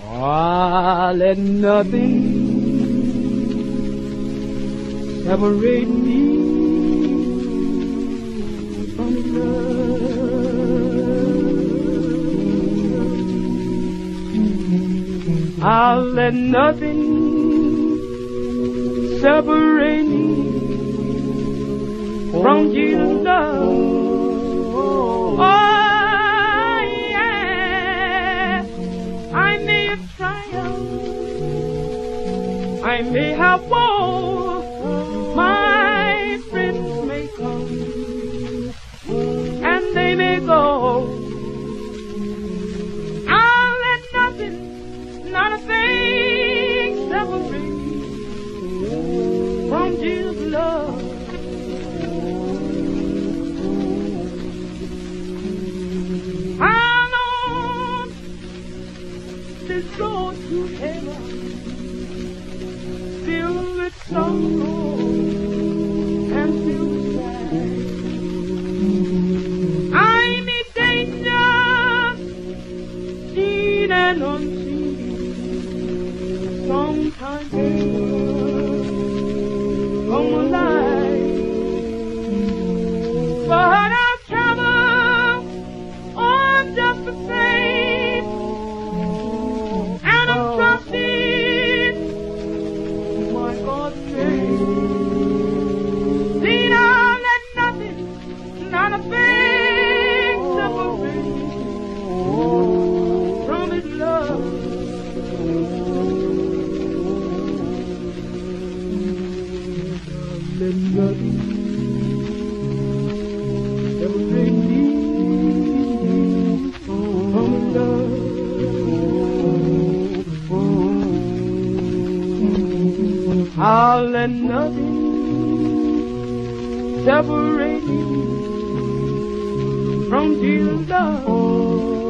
Ah, let nothing separate me from love. I'll let nothing separate me from Jesus' love. Oh, yeah. I may have triumphed, I may have won, my friends may come and they may go. I'll let nothing, not a thing separate me from Jesus' love. I'm on this road to heaven, filled with sorrow and filled with strife. I meet danger, seen and unseen, sometimes from my life, but I'll travel on just the same, and I'm trusting my God's grace. See, now let nothing, not a thing separate me from His love. Let nothing separate me from His love. I'll let nothing separate me from Jesus' love.